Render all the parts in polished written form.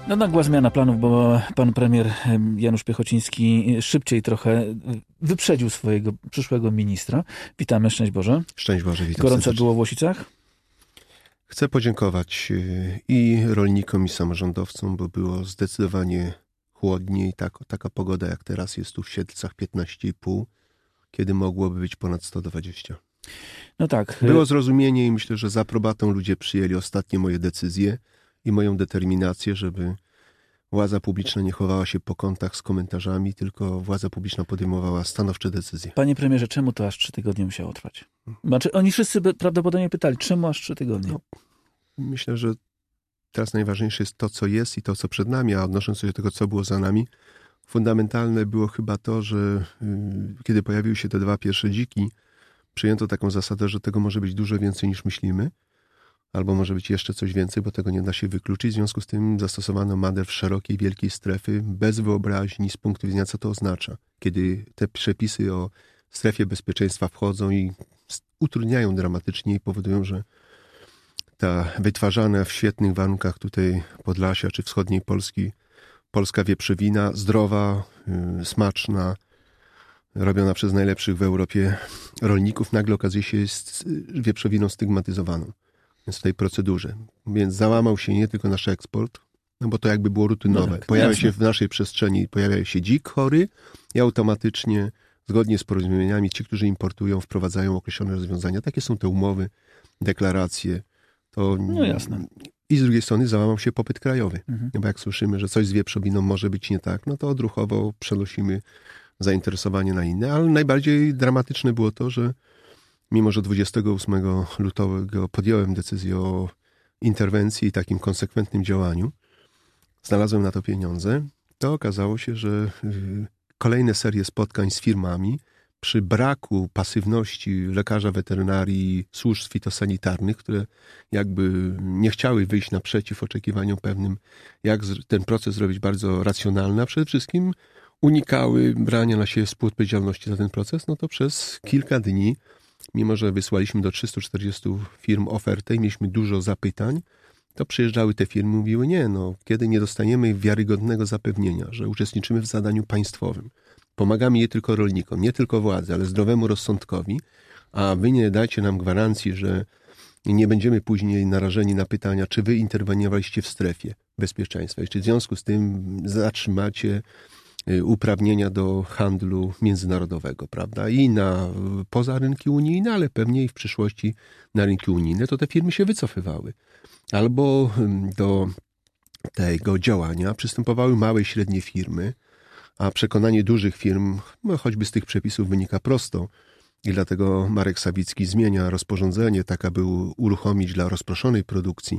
No nagła zmiana planów, bo pan premier Janusz Piechociński szybciej trochę wyprzedził swojego przyszłego ministra. Witamy, szczęść Boże. Szczęść Boże, witam Gorąco serdecznie. było w Łosicach? Chcę podziękować i rolnikom, i samorządowcom, bo było zdecydowanie chłodniej. Taka pogoda jak teraz jest tu w Siedlcach 15,5, kiedy mogłoby być ponad 120. No tak. Było zrozumienie i myślę, że z aprobatą ludzie przyjęli ostatnie moje decyzje i moją determinację, żeby władza publiczna nie chowała się po kątach z komentarzami, tylko władza publiczna podejmowała stanowcze decyzje. Panie premierze, czemu to aż 3 tygodnie musiało trwać? Znaczy, oni wszyscy prawdopodobnie pytali, czemu aż 3 tygodnie? No, myślę, że teraz najważniejsze jest to, co jest i to, co przed nami, a odnosząc się do tego, co było za nami, fundamentalne było chyba to, że kiedy pojawiły się te 2 pierwsze dziki, przyjęto taką zasadę, że tego może być dużo więcej niż myślimy, albo może być jeszcze coś więcej, bo tego nie da się wykluczyć. W związku z tym zastosowano manewr szerokiej, wielkiej strefy, bez wyobraźni z punktu widzenia, co to oznacza. Kiedy te przepisy o strefie bezpieczeństwa wchodzą i utrudniają dramatycznie i powodują, że ta wytwarzana w świetnych warunkach tutaj Podlasia czy wschodniej Polski polska wieprzowina, zdrowa, smaczna, robiona przez najlepszych w Europie rolników, nagle okazuje się jest wieprzowiną stygmatyzowaną. Więc w tej procedurze. Więc załamał się nie tylko nasz eksport, no bo to jakby było rutynowe. No tak, pojawia jasne. się w naszej przestrzeni, pojawia się dzik chory i automatycznie, zgodnie z porozumieniami, ci, którzy importują, wprowadzają określone rozwiązania. Takie są te umowy, deklaracje. To No jasne. I z drugiej strony załamał się popyt krajowy. No bo jak słyszymy, że coś z wieprzowiną może być nie tak, no to odruchowo przenosimy zainteresowanie na inne. Ale najbardziej dramatyczne było to, że mimo że 28 lutego podjąłem decyzję o interwencji i takim konsekwentnym działaniu, znalazłem na to pieniądze, to okazało się, że kolejne serie spotkań z firmami przy braku pasywności lekarza weterynarii, służb fitosanitarnych, które jakby nie chciały wyjść naprzeciw oczekiwaniom pewnym, jak ten proces zrobić bardzo racjonalny, a przede wszystkim unikały brania na siebie współodpowiedzialności za ten proces, no to przez kilka dni, mimo że wysłaliśmy do 340 firm ofertę i mieliśmy dużo zapytań, to przyjeżdżały te firmy i mówiły, kiedy nie dostaniemy wiarygodnego zapewnienia, że uczestniczymy w zadaniu państwowym, pomagamy nie tylko rolnikom, nie tylko władzy, ale zdrowemu rozsądkowi, a wy nie dajcie nam gwarancji, że nie będziemy później narażeni na pytania, czy wy interweniowaliście w strefie bezpieczeństwa i czy w związku z tym zatrzymacie uprawnienia do handlu międzynarodowego, prawda? I poza rynki unijne, ale pewnie i w przyszłości na rynki unijne, to te firmy się wycofywały. Albo do tego działania przystępowały małe i średnie firmy, a przekonanie dużych firm, choćby z tych przepisów wynika prosto, i dlatego Marek Sawicki zmienia rozporządzenie, tak aby uruchomić dla rozproszonej produkcji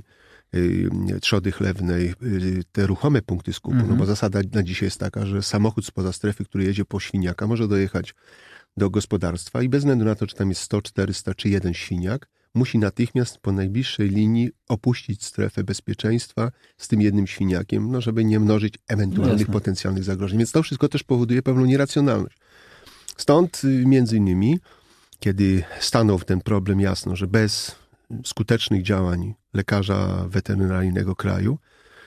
trzody chlewnej te ruchome punkty skupu, no bo zasada na dzisiaj jest taka, że samochód spoza strefy, który jedzie po świniaka, może dojechać do gospodarstwa i bez względu na to, czy tam jest 100, 400 czy 1 świniak, musi natychmiast po najbliższej linii opuścić strefę bezpieczeństwa z tym jednym świniakiem, żeby nie mnożyć ewentualnych potencjalnych zagrożeń. Więc to wszystko też powoduje pewną nieracjonalność. Stąd między innymi, kiedy stanął w ten problem jasno, że bez skutecznych działań lekarza weterynaryjnego kraju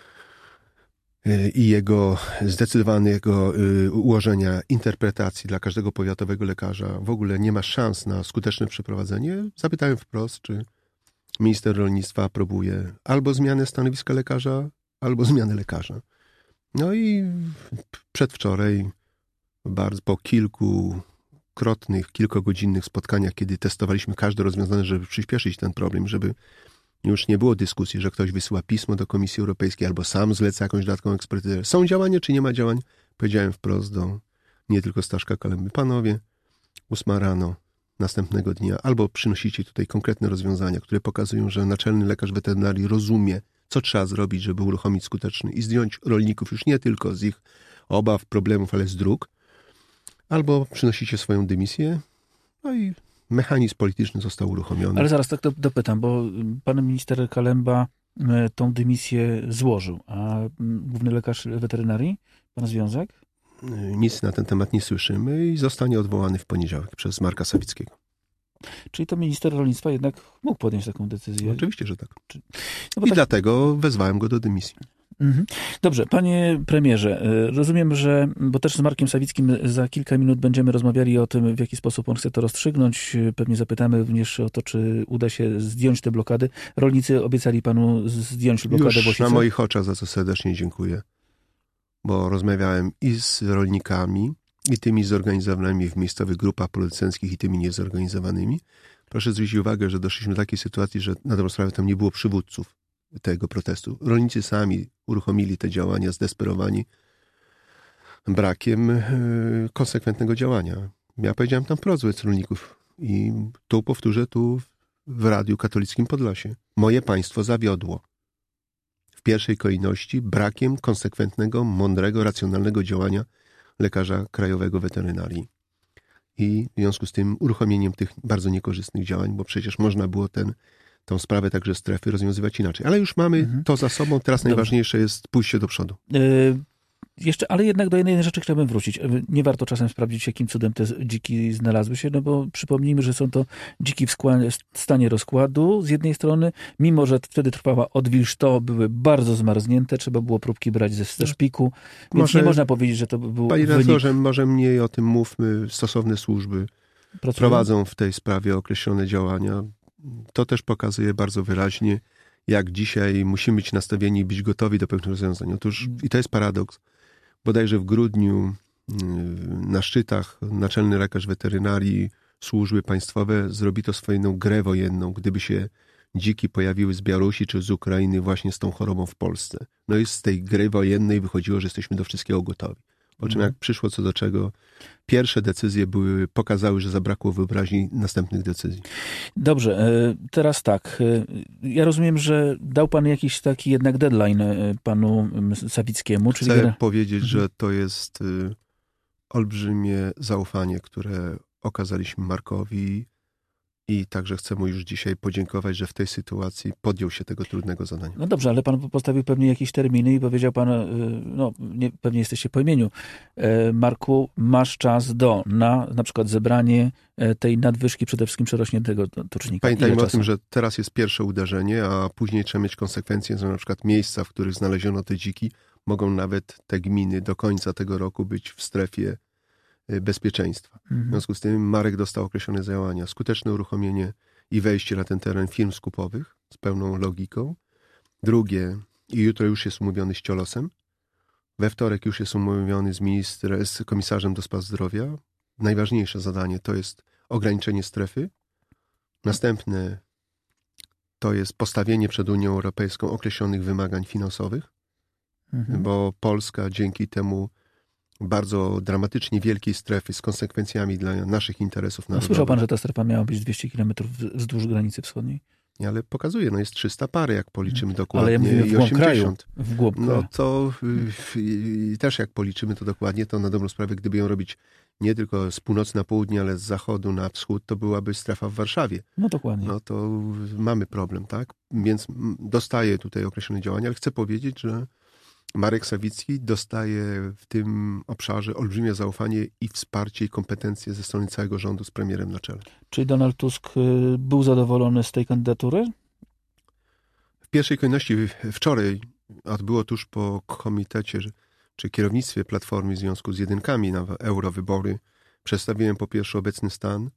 i jego zdecydowanego ułożenia interpretacji dla każdego powiatowego lekarza w ogóle nie ma szans na skuteczne przeprowadzenie, zapytałem wprost, czy minister rolnictwa aprobuje albo zmianę stanowiska lekarza, albo zmianę lekarza. No i przedwczoraj, po kilkugodzinnych spotkaniach, kiedy testowaliśmy każde rozwiązanie, żeby przyspieszyć ten problem, żeby już nie było dyskusji, że ktoś wysyła pismo do Komisji Europejskiej albo sam zleca jakąś dodatkową ekspertyzę. Są działania, czy nie ma działań? Powiedziałem wprost nie tylko Staszka Kalemby. Panowie, 8 rano następnego dnia albo przynosicie tutaj konkretne rozwiązania, które pokazują, że naczelny lekarz weterynarii rozumie, co trzeba zrobić, żeby uruchomić skuteczny i zdjąć rolników już nie tylko z ich obaw, problemów, ale z dróg, albo przynosicie swoją dymisję, no i mechanizm polityczny został uruchomiony. Ale zaraz tak dopytam, bo pan minister Kalemba tą dymisję złożył, a główny lekarz weterynarii, pan Związek? Nic na ten temat nie słyszymy i zostanie odwołany w poniedziałek przez Marka Sawickiego. Czyli to minister rolnictwa jednak mógł podjąć taką decyzję? No, oczywiście, że tak. No I dlatego wezwałem go do dymisji. Dobrze, panie premierze, rozumiem, że, bo też z Markiem Sawickim za kilka minut będziemy rozmawiali o tym, w jaki sposób on chce to rozstrzygnąć. Pewnie zapytamy również o to, czy uda się zdjąć te blokady. Rolnicy obiecali panu zdjąć blokadę Już w Łosice. na moich oczach, za co serdecznie dziękuję, bo rozmawiałem i z rolnikami, i tymi zorganizowanymi w miejscowych grupach producenckich, i tymi niezorganizowanymi. Proszę zwrócić uwagę, że doszliśmy do takiej sytuacji, że na dobrą sprawę tam nie było przywódców tego protestu. Rolnicy sami uruchomili te działania, zdesperowani brakiem konsekwentnego działania. Ja powiedziałem tam wprost wobec rolników i tu powtórzę, tu w Radiu Katolickim Podlasie. Moje państwo zawiodło. W pierwszej kolejności brakiem konsekwentnego, mądrego, racjonalnego działania lekarza krajowego weterynarii. I w związku z tym uruchomieniem tych bardzo niekorzystnych działań, bo przecież można było tą sprawę także strefy rozwiązywać inaczej. Ale już mamy to za sobą, teraz najważniejsze jest pójście do przodu. Jeszcze, ale jednak do jednej rzeczy chciałbym wrócić. Nie warto czasem sprawdzić, jakim cudem te dziki znalazły się, no bo przypomnijmy, że są to dziki w stanie rozkładu z jednej strony, mimo że wtedy trwała odwilż, to były bardzo zmarznięte, trzeba było próbki brać ze szpiku, więc nie można powiedzieć, że to był Panie wynik. redaktorze, może mniej o tym mówmy. Stosowne służby prowadzą w tej sprawie określone działania. To też pokazuje bardzo wyraźnie, jak dzisiaj musimy być nastawieni i być gotowi do pewnych rozwiązań. Otóż, i to jest paradoks, bodajże w grudniu na szczytach naczelny lekarz weterynarii, służby państwowe zrobi to swoją grę wojenną, gdyby się dziki pojawiły z Białorusi czy z Ukrainy właśnie z tą chorobą w Polsce. No i z tej gry wojennej wychodziło, że jesteśmy do wszystkiego gotowi. Po czym jak przyszło co do czego, pierwsze decyzje pokazały, że zabrakło wyobraźni następnych decyzji. Dobrze, teraz tak. Ja rozumiem, że dał pan jakiś taki jednak deadline panu Sawickiemu. Chcę powiedzieć, że to jest olbrzymie zaufanie, które okazaliśmy Markowi i także chcę mu już dzisiaj podziękować, że w tej sytuacji podjął się tego trudnego zadania. No dobrze, ale pan postawił pewnie jakieś terminy i powiedział pan, pewnie jesteście po imieniu, Marku, masz czas na przykład zebranie tej nadwyżki, przede wszystkim przerośniętego tucznika. Pamiętajmy o tym, że teraz jest pierwsze uderzenie, a później trzeba mieć konsekwencje, że na przykład miejsca, w których znaleziono te dziki, mogą nawet te gminy do końca tego roku być w strefie bezpieczeństwa. W związku z tym Marek dostał określone działania. Skuteczne uruchomienie i wejście na ten teren firm skupowych z pełną logiką. Drugie, i jutro już jest umówiony z Ciolosem. We wtorek już jest umówiony z komisarzem do spraw zdrowia. Najważniejsze zadanie to jest ograniczenie strefy. Następne to jest postawienie przed Unią Europejską określonych wymagań finansowych, bo Polska dzięki temu bardzo dramatycznie wielkiej strefy z konsekwencjami dla naszych interesów narodowych. Słyszał pan, że ta strefa miała być 200 km wzdłuż granicy wschodniej? Ale pokazuje, jest 300 parę, jak policzymy dokładnie. Ale ja mówię w głąb kraju. W głąb kraju. No to też jak policzymy to dokładnie, to na dobrą sprawę, gdyby ją robić nie tylko z północy na południe, ale z zachodu na wschód, to byłaby strefa w Warszawie. No dokładnie. No to mamy problem, tak? Więc dostaje tutaj określone działania, ale chcę powiedzieć, że Marek Sawicki dostaje w tym obszarze olbrzymie zaufanie i wsparcie i kompetencje ze strony całego rządu z premierem na czele. Czyli Donald Tusk był zadowolony z tej kandydatury? W pierwszej kolejności wczoraj odbyło tuż po komitecie czy kierownictwie Platformy w związku z jedynkami na eurowybory. Przedstawiłem po pierwsze obecny stan,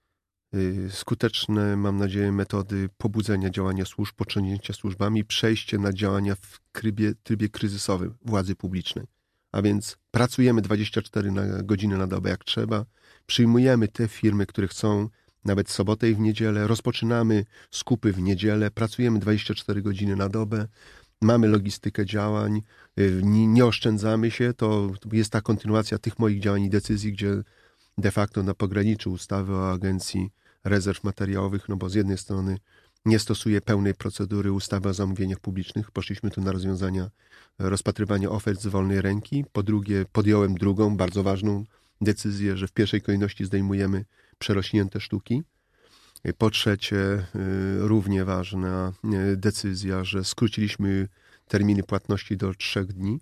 skuteczne, mam nadzieję, metody pobudzenia działania służb, potrząśnięcia służbami, przejście na działania w trybie kryzysowym władzy publicznej. A więc pracujemy 24 godziny na dobę jak trzeba, przyjmujemy te firmy, które chcą nawet w sobotę i w niedzielę, rozpoczynamy skupy w niedzielę, pracujemy 24 godziny na dobę, mamy logistykę działań, nie oszczędzamy się, to jest ta kontynuacja tych moich działań i decyzji, gdzie de facto na pograniczu ustawy o Agencji Rezerw Materiałowych, no bo z jednej strony nie stosuje pełnej procedury ustawy o zamówieniach publicznych, poszliśmy tu na rozwiązania rozpatrywania ofert z wolnej ręki, po drugie podjąłem drugą, bardzo ważną decyzję, że w pierwszej kolejności zdejmujemy przerośnięte sztuki, po trzecie równie ważna decyzja, że skróciliśmy terminy płatności do 3 dni,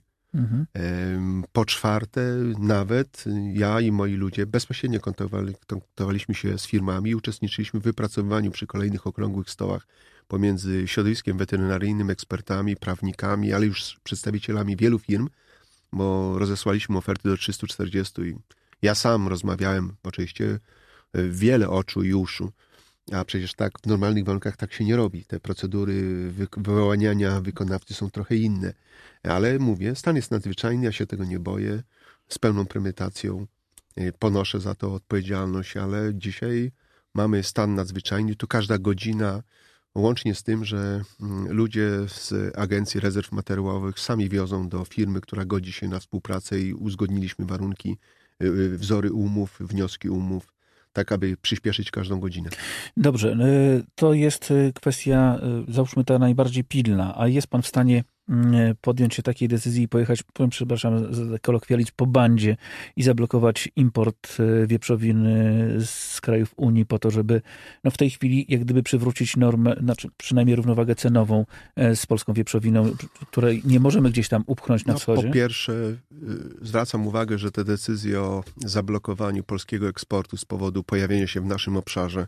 Po czwarte, nawet ja i moi ludzie bezpośrednio kontaktowaliśmy się z firmami i uczestniczyliśmy w wypracowywaniu przy kolejnych okrągłych stołach pomiędzy środowiskiem weterynaryjnym, ekspertami, prawnikami, ale już przedstawicielami wielu firm, bo rozesłaliśmy oferty do 340 i ja sam rozmawiałem, oczywiście wiele oczu i uszu, a przecież tak w normalnych warunkach tak się nie robi. Te procedury wyłaniania wykonawcy są trochę inne. Ale mówię, stan jest nadzwyczajny, ja się tego nie boję. Z pełną premedytacją ponoszę za to odpowiedzialność, ale dzisiaj mamy stan nadzwyczajny. Tu każda godzina, łącznie z tym, że ludzie z Agencji Rezerw Materiałowych sami wiozą do firmy, która godzi się na współpracę i uzgodniliśmy warunki, wzory umów, wnioski umów, tak aby przyspieszyć każdą godzinę. Dobrze, to jest kwestia, załóżmy, ta najbardziej pilna, a jest pan w stanie podjąć się takiej decyzji i pojechać, przepraszam, kolokwializm, po bandzie i zablokować import wieprzowiny z krajów Unii po to, żeby w tej chwili jak gdyby przywrócić normę, znaczy przynajmniej równowagę cenową z polską wieprzowiną, której nie możemy gdzieś tam upchnąć na wschodzie? Po pierwsze, zwracam uwagę, że te decyzje o zablokowaniu polskiego eksportu z powodu pojawienia się w naszym obszarze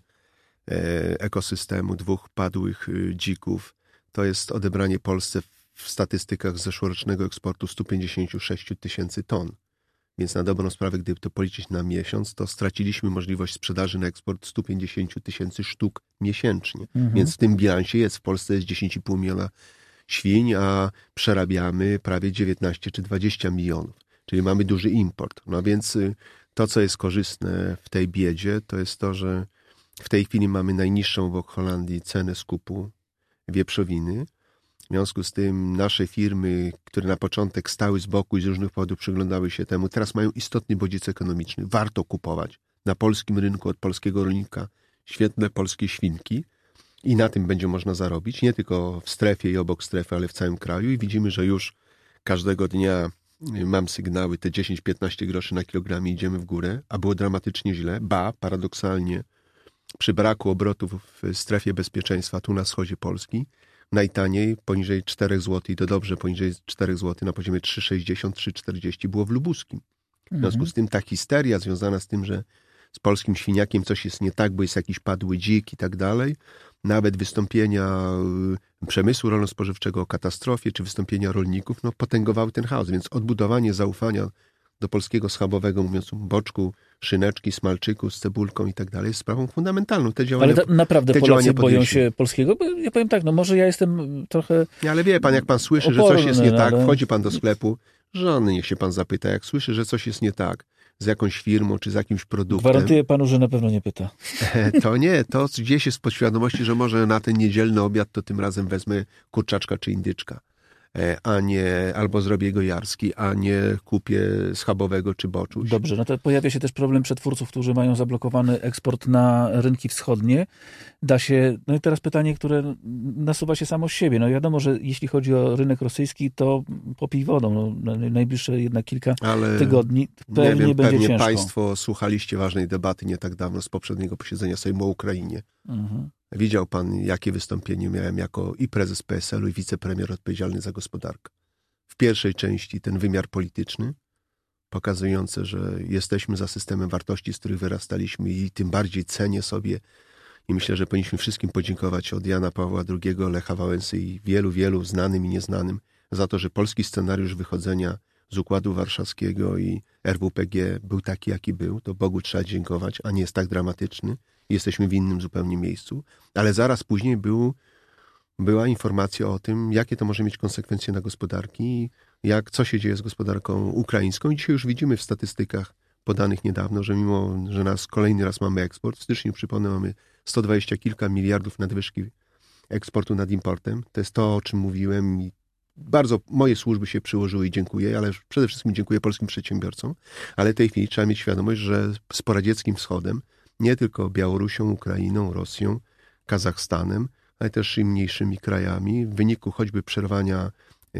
ekosystemu 2 padłych dzików, to jest odebranie Polsce w statystykach zeszłorocznego eksportu 156 000 ton. Więc na dobrą sprawę, gdyby to policzyć na miesiąc, to straciliśmy możliwość sprzedaży na eksport 150 000 sztuk miesięcznie. Więc w tym bilansie jest, w Polsce jest 10,5 miliona świń, a przerabiamy prawie 19 czy 20 milionów. Czyli mamy duży import. No więc to, co jest korzystne w tej biedzie, to jest to, że w tej chwili mamy najniższą w Holandii cenę skupu wieprzowiny. W związku z tym nasze firmy, które na początek stały z boku i z różnych powodów przyglądały się temu, teraz mają istotny bodziec ekonomiczny. Warto kupować na polskim rynku od polskiego rolnika świetne polskie świnki i na tym będzie można zarobić, nie tylko w strefie i obok strefy, ale w całym kraju. I widzimy, że już każdego dnia mam sygnały, te 10-15 groszy na kilogram idziemy w górę, a było dramatycznie źle. Paradoksalnie przy braku obrotów w strefie bezpieczeństwa tu na wschodzie Polski, najtaniej poniżej 4 zł i to dobrze poniżej 4 zł na poziomie 3,60, 3,40 było w lubuskim. W związku z tym ta histeria związana z tym, że z polskim świniakiem coś jest nie tak, bo jest jakiś padły dzik i tak dalej, nawet wystąpienia przemysłu rolno-spożywczego o katastrofie, czy wystąpienia rolników, potęgowały ten chaos. Więc odbudowanie zaufania do polskiego schabowego, mówiąc o boczku, szyneczki, smalczyku z cebulką i tak dalej, jest sprawą fundamentalną. Te działania, ale naprawdę Polacy boją się polskiego? Bo ja powiem tak, może ja jestem trochę ale wie pan, jak pan słyszy, oporny, że coś jest nie tak, ale wchodzi pan do sklepu, żony niech się pan zapyta, jak słyszy, że coś jest nie tak z jakąś firmą, czy z jakimś produktem. Gwarantuję panu, że na pewno nie pyta. To nie, to gdzieś jest w podświadomości, że może na ten niedzielny obiad to tym razem wezmę kurczaczka czy indyczka, a nie, albo zrobię go jarski, a nie kupię schabowego czy boczuś. Dobrze, to pojawia się też problem przetwórców, którzy mają zablokowany eksport na rynki wschodnie. Da się, i teraz pytanie, które nasuwa się samo z siebie. Wiadomo, że jeśli chodzi o rynek rosyjski, to popij wodą. Najbliższe jednak kilka tygodni pewnie będzie ciężko. Państwo słuchaliście ważnej debaty nie tak dawno z poprzedniego posiedzenia Sejmu o Ukrainie. Widział pan, jakie wystąpienie miałem jako i prezes PSL-u, i wicepremier odpowiedzialny za gospodarkę. W pierwszej części ten wymiar polityczny, pokazujący, że jesteśmy za systemem wartości, z których wyrastaliśmy i tym bardziej cenię sobie i myślę, że powinniśmy wszystkim podziękować od Jana Pawła II, Lecha Wałęsy i wielu znanym i nieznanym za to, że polski scenariusz wychodzenia z Układu Warszawskiego i RWPG był taki, jaki był. To Bogu trzeba dziękować, a nie jest tak dramatyczny. Jesteśmy w innym zupełnie miejscu. Ale zaraz później była informacja o tym, jakie to może mieć konsekwencje na gospodarki, co się dzieje z gospodarką ukraińską. I dzisiaj już widzimy w statystykach podanych niedawno, że mimo, że kolejny raz mamy eksport, w styczniu, przypomnę, mamy 120 kilka miliardów nadwyżki eksportu nad importem. To jest to, o czym mówiłem i bardzo moje służby się przyłożyły i dziękuję, ale przede wszystkim dziękuję polskim przedsiębiorcom. Ale w tej chwili trzeba mieć świadomość, że z poradzieckim wschodem, nie tylko Białorusią, Ukrainą, Rosją, Kazachstanem, ale też i mniejszymi krajami, w wyniku choćby przerwania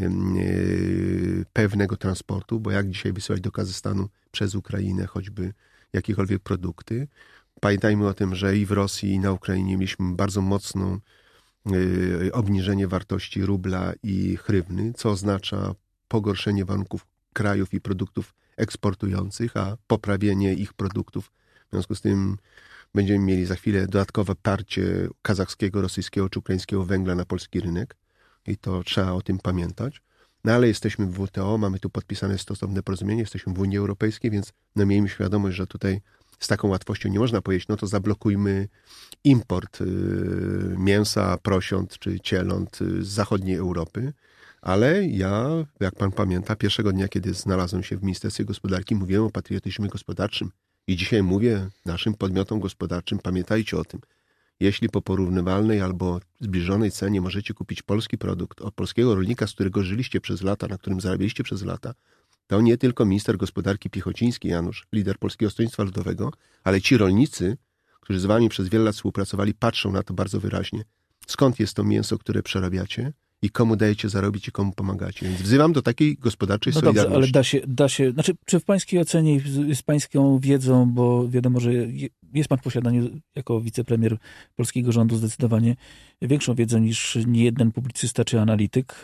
pewnego transportu, bo jak dzisiaj wysyłać do Kazachstanu przez Ukrainę choćby jakiekolwiek produkty. Pamiętajmy o tym, że i w Rosji, i na Ukrainie mieliśmy bardzo mocną obniżenie wartości rubla i hrywny, co oznacza pogorszenie warunków krajów i produktów eksportujących, a poprawienie ich produktów. W związku z tym będziemy mieli za chwilę dodatkowe parcie kazachskiego, rosyjskiego czy ukraińskiego węgla na polski rynek i to trzeba o tym pamiętać. No ale jesteśmy w WTO, mamy tu podpisane stosowne porozumienie, jesteśmy w Unii Europejskiej, więc no miejmy świadomość, że tutaj z taką łatwością nie można powiedzieć, no to zablokujmy import mięsa, prosiąt czy cieląt z zachodniej Europy. Ale ja, jak pan pamięta, pierwszego dnia, kiedy znalazłem się w Ministerstwie Gospodarki, mówiłem o patriotyzmie gospodarczym. I dzisiaj mówię naszym podmiotom gospodarczym, pamiętajcie o tym. Jeśli po porównywalnej albo zbliżonej cenie możecie kupić polski produkt od polskiego rolnika, z którego żyliście przez lata, na którym zarabialiście przez lata, to nie tylko minister gospodarki Piechociński Janusz, lider Polskiego Stronnictwa Ludowego, ale ci rolnicy, którzy z wami przez wiele lat współpracowali, patrzą na to bardzo wyraźnie. Skąd jest to mięso, które przerabiacie i komu dajecie zarobić i komu pomagacie. Więc wzywam do takiej gospodarczej solidarności. Dobrze, ale da się, znaczy, czy w pańskiej ocenie, z pańską wiedzą, bo wiadomo, że jest pan w posiadaniu jako wicepremier polskiego rządu zdecydowanie większą wiedzą niż niejeden publicysta czy analityk.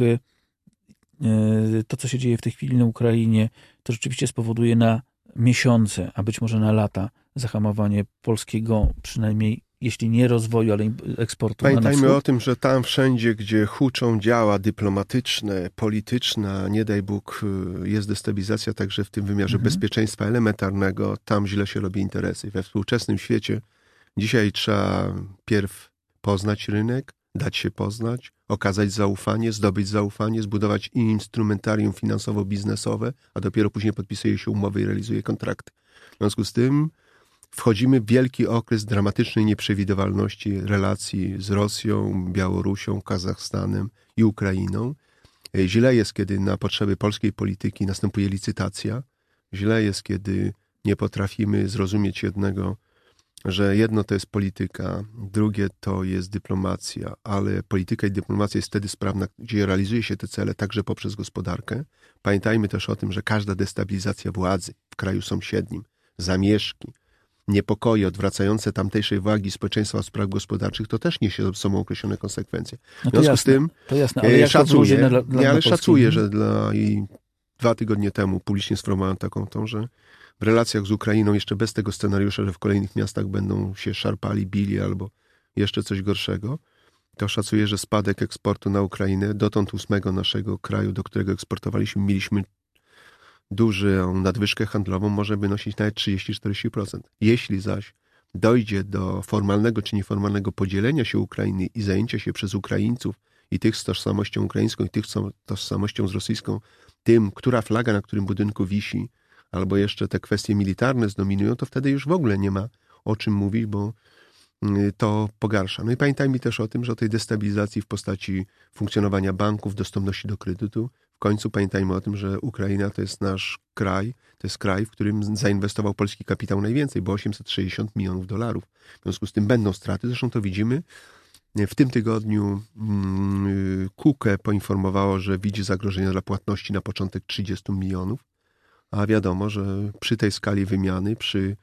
To, co się dzieje w tej chwili na Ukrainie, to rzeczywiście spowoduje na miesiące, a być może na lata zahamowanie polskiego, przynajmniej jeśli nie rozwoju, ale eksportu. Pamiętajmy o tym, że tam wszędzie, gdzie huczą działa dyplomatyczne, polityczne, nie daj Bóg, jest destabilizacja także w tym wymiarze bezpieczeństwa elementarnego, tam źle się robi interesy. We współczesnym świecie dzisiaj trzeba pierw poznać rynek, dać się poznać, okazać zaufanie, zdobyć zaufanie, zbudować instrumentarium finansowo-biznesowe, a dopiero później podpisuje się umowy i realizuje kontrakty. W związku z tym wchodzimy w wielki okres dramatycznej nieprzewidywalności relacji z Rosją, Białorusią, Kazachstanem i Ukrainą. Źle jest, kiedy na potrzeby polskiej polityki następuje licytacja. Źle jest, kiedy nie potrafimy zrozumieć jednego, że jedno to jest polityka, drugie to jest dyplomacja, ale polityka i dyplomacja jest wtedy sprawna, gdzie realizuje się te cele także poprzez gospodarkę. Pamiętajmy też o tym, że każda destabilizacja władzy w kraju sąsiednim, zamieszki, niepokoje odwracające tamtejszej uwagi społeczeństwa od spraw gospodarczych, to też niesie ze sobą określone konsekwencje. W związku z tym ale szacuję, że i 2 tygodnie temu publicznie sformułowałem taką tą, że w relacjach z Ukrainą jeszcze bez tego scenariusza, że w kolejnych miastach będą się szarpali, bili albo jeszcze coś gorszego, to szacuję, że spadek eksportu na Ukrainę, dotąd 8 naszego kraju, do którego eksportowaliśmy, mieliśmy dużą nadwyżkę handlową, może wynosić nawet 30-40%. Jeśli zaś dojdzie do formalnego czy nieformalnego podzielenia się Ukrainy i zajęcia się przez Ukraińców i tych z tożsamością ukraińską i tych z tożsamością z rosyjską, tym, która flaga na którym budynku wisi, albo jeszcze te kwestie militarne zdominują, to wtedy już w ogóle nie ma o czym mówić, bo to pogarsza. No i pamiętajmy też o tym, że o tej destabilizacji w postaci funkcjonowania banków, dostępności do kredytu, w końcu pamiętajmy o tym, że Ukraina to jest nasz kraj, to jest kraj, w którym zainwestował polski kapitał najwięcej, bo $860 milionów. W związku z tym będą straty, zresztą to widzimy. W tym tygodniu KUKE poinformowało, że widzi zagrożenia dla płatności na początek 30 milionów, a wiadomo, że przy tej skali wymiany, przy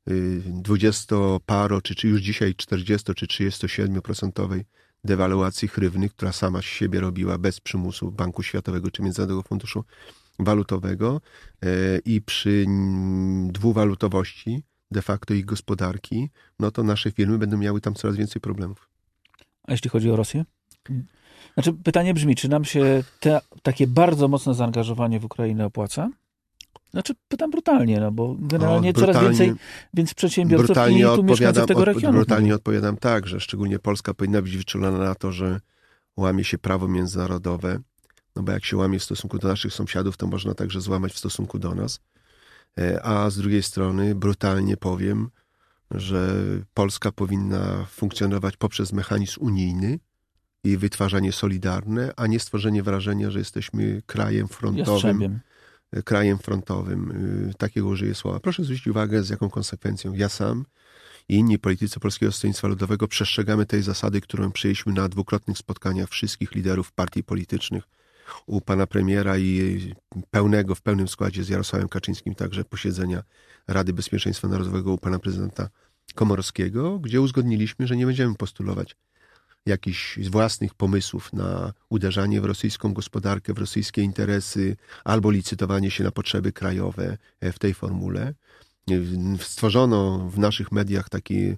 20-paro, czy już dzisiaj 40 czy 37% dewaluacji hrywny, która sama z siebie robiła bez przymusu Banku Światowego czy Międzynarodowego Funduszu Walutowego i przy dwuwalutowości de facto ich gospodarki, no to nasze firmy będą miały tam coraz więcej problemów. A jeśli chodzi o Rosję? Znaczy pytanie brzmi, czy nam się takie bardzo mocne zaangażowanie w Ukrainę opłaca? Znaczy pytam brutalnie, no bo generalnie coraz więcej więc przedsiębiorców i tu mieszkańców tego regionu. Brutalnie odpowiadam tak, że szczególnie Polska powinna być wyczulona na to, że łamie się prawo międzynarodowe, no bo jak się łamie w stosunku do naszych sąsiadów, to można także złamać w stosunku do nas. A z drugiej strony brutalnie powiem, że Polska powinna funkcjonować poprzez mechanizm unijny i wytwarzanie solidarne, a nie stworzenie wrażenia, że jesteśmy krajem frontowym. Krajem frontowym, takiego użyję słowa. Proszę zwrócić uwagę, z jaką konsekwencją ja sam i inni politycy Polskiego Stronnictwa Ludowego przestrzegamy tej zasady, którą przyjęliśmy na 2-krotnych spotkaniach wszystkich liderów partii politycznych u pana premiera i w pełnym składzie z Jarosławem Kaczyńskim, także posiedzenia Rady Bezpieczeństwa Narodowego u pana prezydenta Komorowskiego, gdzie uzgodniliśmy, że nie będziemy postulować jakichś własnych pomysłów na uderzanie w rosyjską gospodarkę, w rosyjskie interesy, albo licytowanie się na potrzeby krajowe w tej formule. Stworzono w naszych mediach taki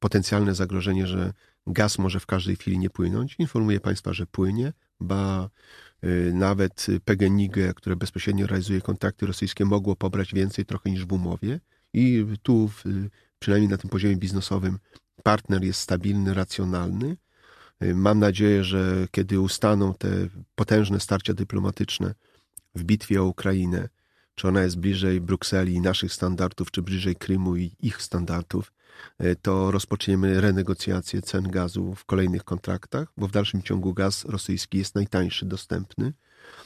potencjalne zagrożenie, że gaz może w każdej chwili nie płynąć. Informuję Państwa, że płynie, ba nawet PGNiG, które bezpośrednio realizuje kontrakty rosyjskie, mogło pobrać więcej trochę niż w umowie i tu przynajmniej na tym poziomie biznesowym partner jest stabilny, racjonalny. Mam nadzieję, że kiedy ustaną te potężne starcia dyplomatyczne w bitwie o Ukrainę, czy ona jest bliżej Brukseli i naszych standardów, czy bliżej Krymu i ich standardów, to rozpoczniemy renegocjację cen gazu w kolejnych kontraktach, bo w dalszym ciągu gaz rosyjski jest najtańszy dostępny,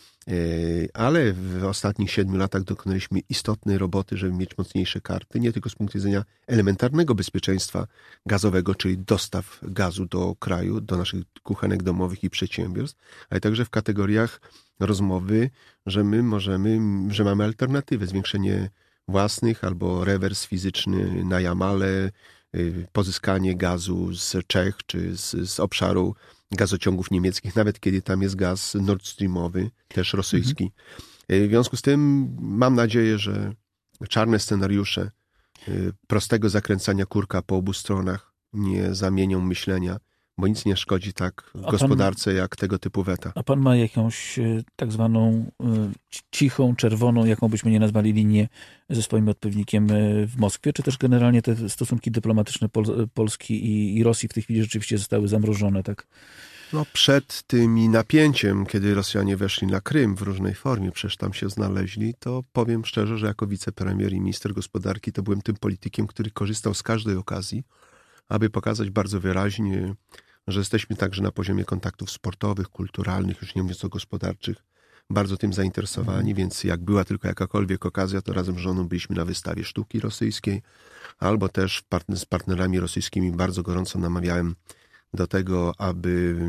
ale w ostatnich 7 latach dokonaliśmy istotnej roboty, żeby mieć mocniejsze karty, nie tylko z punktu widzenia elementarnego bezpieczeństwa gazowego, czyli dostaw gazu do kraju, do naszych kuchenek domowych i przedsiębiorstw, ale także w kategoriach rozmowy, że my możemy, że mamy alternatywę, zwiększenie własnych albo rewers fizyczny na Jamale, pozyskanie gazu z Czech czy z obszaru gazociągów niemieckich, nawet kiedy tam jest gaz Nord Streamowy, też rosyjski. W związku z tym mam nadzieję, że czarne scenariusze prostego zakręcania kurka po obu stronach nie zamienią myślenia, bo nic nie szkodzi tak w gospodarce jak tego typu weta. A pan ma jakąś tak zwaną cichą, czerwoną, jaką byśmy nie nazwali, linię ze swoim odpowiednikiem w Moskwie, czy też generalnie te stosunki dyplomatyczne Polski i Rosji w tej chwili rzeczywiście zostały zamrożone, tak? No, przed tym napięciem, kiedy Rosjanie weszli na Krym w różnej formie, przecież tam się znaleźli, to powiem szczerze, że jako wicepremier i minister gospodarki to byłem tym politykiem, który korzystał z każdej okazji, aby pokazać bardzo wyraźnie, że jesteśmy także na poziomie kontaktów sportowych, kulturalnych, już nie mówiąc o gospodarczych, bardzo tym zainteresowani, więc jak była tylko jakakolwiek okazja, to razem z żoną byliśmy na wystawie sztuki rosyjskiej, albo też z partnerami rosyjskimi bardzo gorąco namawiałem do tego, aby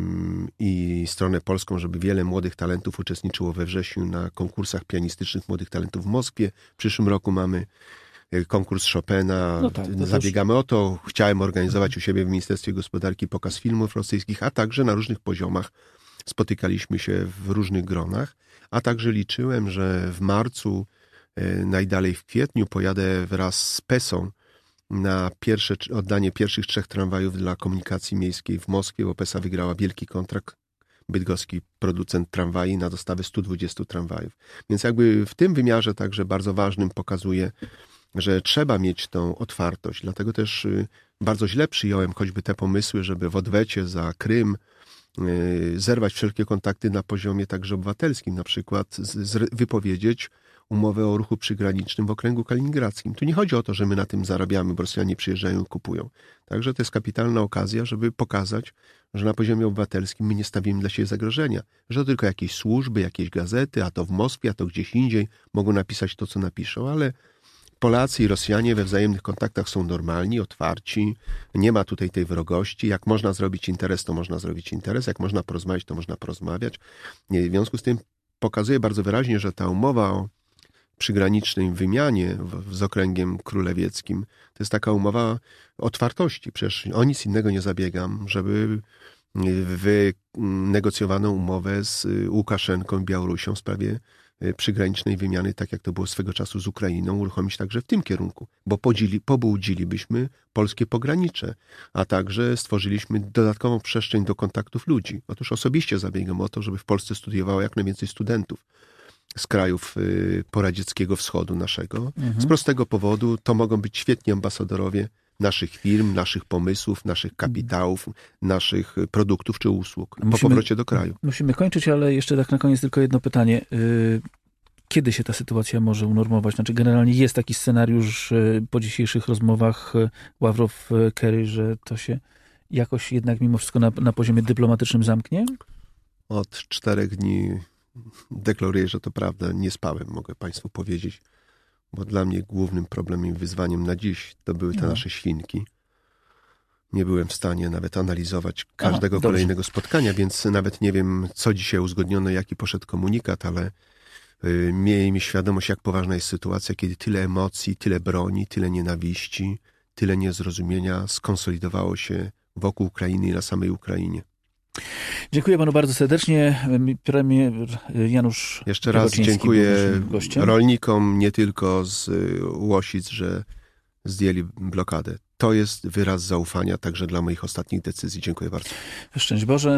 i stronę polską, żeby wiele młodych talentów uczestniczyło we wrześniu na konkursach pianistycznych młodych talentów w Moskwie. W przyszłym roku mamy konkurs Chopina, no tak, zabiegamy o to. Chciałem organizować u siebie w Ministerstwie Gospodarki pokaz filmów rosyjskich, a także na różnych poziomach spotykaliśmy się w różnych gronach, a także liczyłem, że w marcu, najdalej w kwietniu pojadę wraz z PESą na oddanie pierwszych 3 tramwajów dla komunikacji miejskiej w Moskwie, bo PESA wygrała wielki kontrakt, bydgoski producent tramwaj na dostawę 120 tramwajów. Więc jakby w tym wymiarze także bardzo ważnym pokazuje, że trzeba mieć tą otwartość. Dlatego też bardzo źle przyjąłem choćby te pomysły, żeby w odwecie za Krym zerwać wszelkie kontakty na poziomie także obywatelskim, na przykład wypowiedzieć umowę o ruchu przygranicznym w okręgu kaliningradzkim. Tu nie chodzi o to, że my na tym zarabiamy, bo Rosjanie przyjeżdżają i kupują. Także to jest kapitalna okazja, żeby pokazać, że na poziomie obywatelskim my nie stawimy dla siebie zagrożenia, że to tylko jakieś służby, jakieś gazety, a to w Moskwie, a to gdzieś indziej mogą napisać to, co napiszą, ale Polacy i Rosjanie we wzajemnych kontaktach są normalni, otwarci, nie ma tutaj tej wrogości. Jak można zrobić interes, to można zrobić interes, jak można porozmawiać, to można porozmawiać. W związku z tym pokazuje bardzo wyraźnie, że ta umowa o przygranicznej wymianie z okręgiem królewieckim to jest taka umowa otwartości. Przecież o nic innego nie zabiegam, żeby wynegocjowano umowę z Łukaszenką i Białorusią w sprawie przygranicznej wymiany, tak jak to było swego czasu z Ukrainą, uruchomić także w tym kierunku, bo pobudzilibyśmy polskie pogranicze, a także stworzyliśmy dodatkową przestrzeń do kontaktów ludzi. Otóż osobiście zabiegam o to, żeby w Polsce studiowało jak najwięcej studentów z krajów poradzieckiego wschodu naszego. Z prostego powodu to mogą być świetni ambasadorowie naszych firm, naszych pomysłów, naszych kapitałów, naszych produktów czy usług po powrocie do kraju. Musimy kończyć, ale jeszcze tak na koniec tylko jedno pytanie. Kiedy się ta sytuacja może unormować? Znaczy generalnie jest taki scenariusz po dzisiejszych rozmowach Ławrow-Kerry, że to się jakoś jednak mimo wszystko na poziomie dyplomatycznym zamknie? Od 4 dni deklaruję, że to prawda. Nie spałem, mogę Państwu powiedzieć. Bo dla mnie głównym problemem i wyzwaniem na dziś to były te nasze świnki. Nie byłem w stanie nawet analizować każdego kolejnego spotkania, więc nawet nie wiem, co dzisiaj uzgodniono, jaki poszedł komunikat, ale miejmy świadomość, jak poważna jest sytuacja, kiedy tyle emocji, tyle broni, tyle nienawiści, tyle niezrozumienia skonsolidowało się wokół Ukrainy i na samej Ukrainie. Dziękuję panu bardzo serdecznie. Premier Janusz Jeszcze raz dziękuję rolnikom nie tylko z Łosic, że zdjęli blokadę. to jest wyraz zaufania także dla moich ostatnich decyzji. Dziękuję bardzo. Szczęść Boże.